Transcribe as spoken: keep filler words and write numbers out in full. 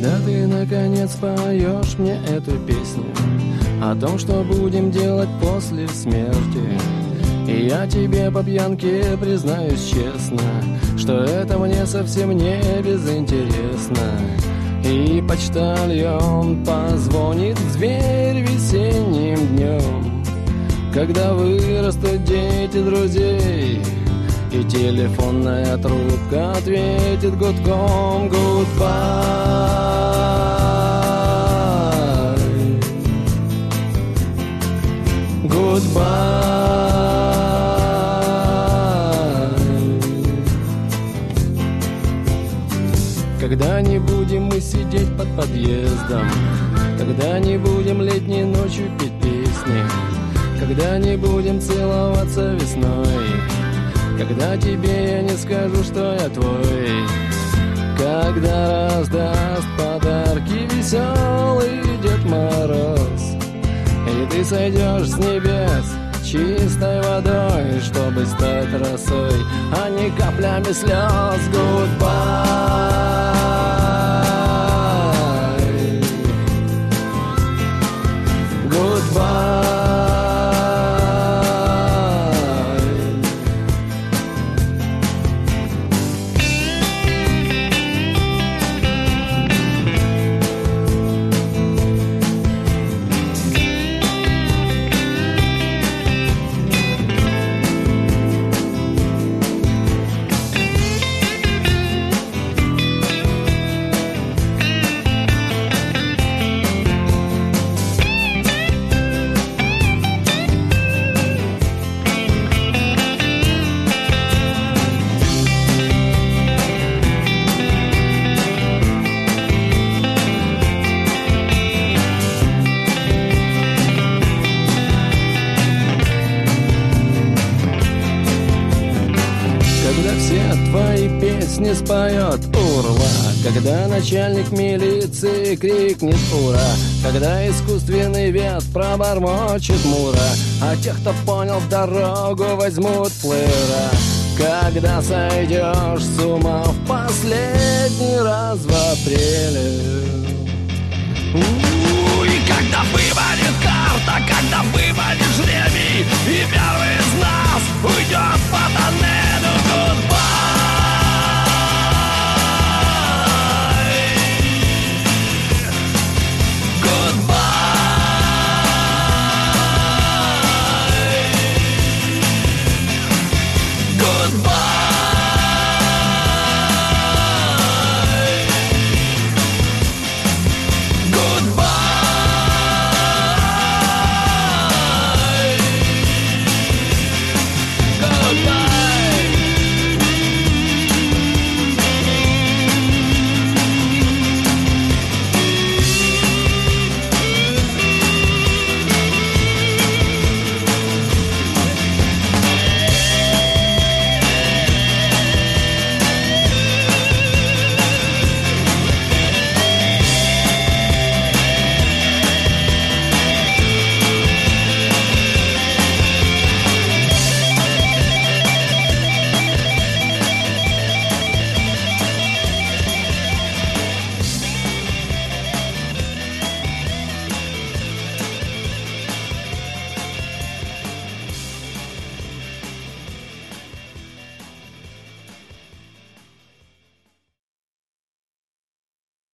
Когда ты наконец поешь мне эту песню о том, что будем делать после смерти, и я тебе по пьянке признаюсь честно, что это мне совсем не безинтересно. И почтальон позвонит в дверь весенним днем, когда вырастут дети друзей, и телефонная трубка ответит гудком «Goodbye». Goodbye. Когда не будем мы сидеть под подъездом, когда не будем летней ночью петь песни, когда не будем целоваться весной, когда тебе я не скажу, что я твой, когда раздаст подарки веселый Дед Мороз, и ты сойдешь с небес чистой водой, чтобы стать росой, а не каплями слез. Goodbye. Goodbye. Не споет урва, когда начальник милиции крикнет ура, когда искусственный вет пробормочет мура, а тех, кто понял в дорогу, возьмут плеера. Когда сойдешь с ума в последний раз в апреле, и когда выпадет карта, когда